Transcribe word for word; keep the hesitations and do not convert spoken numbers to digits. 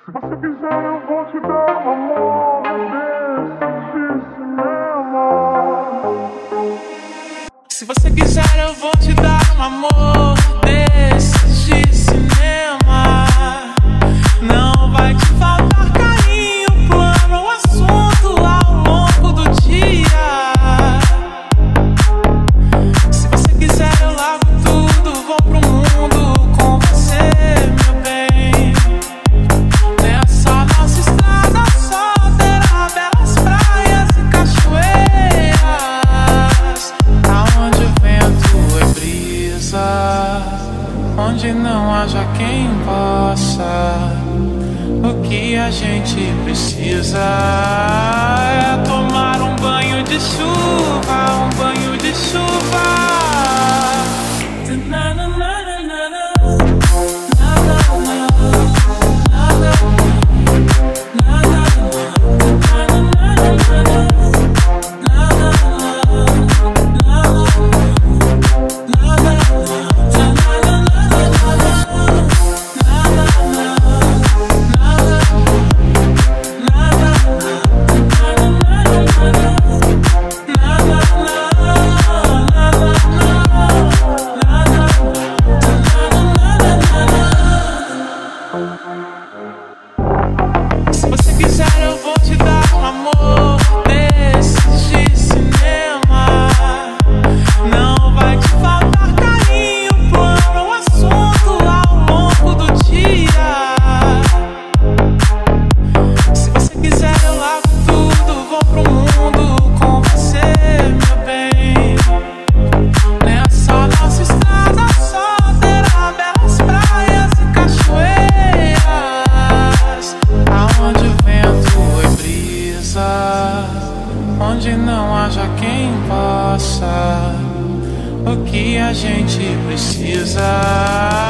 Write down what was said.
Se você quiser, eu vou te dar um amor desse de cinema. Se você quiser, eu vou te dar um amor desses de cinema. Não vai te faltar carinho, plano ou assunto ao longo do dia. Se você quiser, eu largo tudo, vou pro mundo com você, meu bem. Nessa nossa estrada só terá belas praias e cachoeiras, aonde o vento é brisa, onde não haja quem possa. O que a gente precisa é tomar um banho de chuva, um banho de chuva. Se você quiser, eu vou te dar um amor desses de cinema. Não vai te faltar carinho, plano ou assunto ao longo do dia. Se você quiser, eu largo tudo, vou pro mundo com você, meu bem. Nessa nossa estrada só terá belas praias e cachoeiras, aonde o vento é brisa, onde não haja quem possa. O que a gente precisa